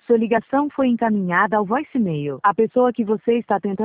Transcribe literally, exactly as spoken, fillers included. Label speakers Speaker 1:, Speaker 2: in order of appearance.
Speaker 1: Sua ligação foi encaminhada ao voicemail. A pessoa que você está tentando